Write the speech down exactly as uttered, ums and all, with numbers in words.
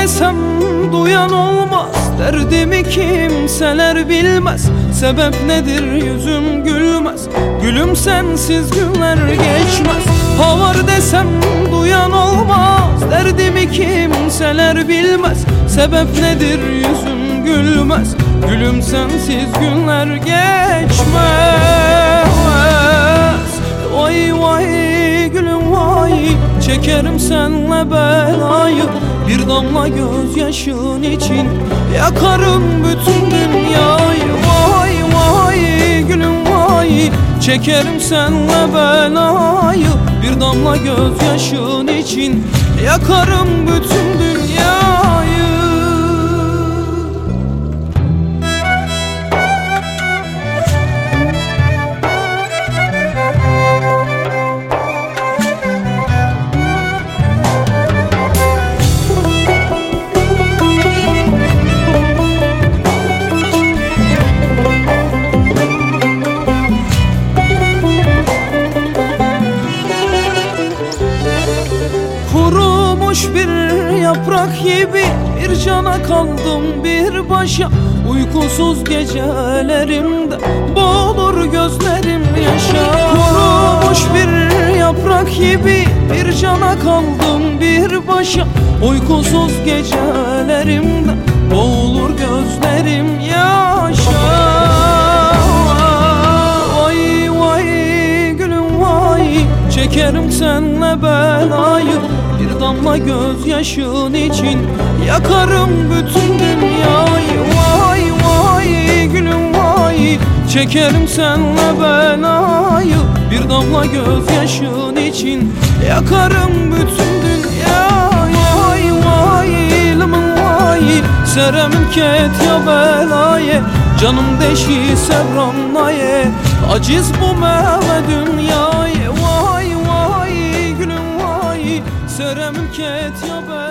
desem duyan olmaz, derdimi kimseler bilmez. Sebep nedir yüzüm gülmez, gülüm sensiz günler geçmez. Ha var desem duyan olmaz, derdimi kimseler bilmez. Sebep nedir yüzüm gülmez, gülüm sensiz günler geçmez. Vay vay gülüm vay, çekerim senle belayı. Bir damla gözyaşın için yakarım bütün dünyayı. Vay vay gülüm vay, çekerim senle belayı. Bir damla gözyaşın için yakarım bütün dünyayı. Kurumuş bir yaprak gibi bir cana kaldım bir başa. Uykusuz gecelerimde boğulur gözlerim yaşa. Kurumuş bir yaprak gibi bir cana kaldım bir başa. Uykusuz gecelerimde boğulur gözlerim yaşa. Vay vay gülüm vay, çekerim senle belayı. Bir damla gözyaşın için yakarım bütün dünyayı. Vay vay gülüm vay, çekerim senle belayı. Bir damla gözyaşın için yakarım bütün dünyayı. Vay vay lımın vay, seremim ket ya belayı. Canım deşi sevramnaye, aciz bu meve dünyayı. Vay vay gülüm vay, seremim ket ya belayı.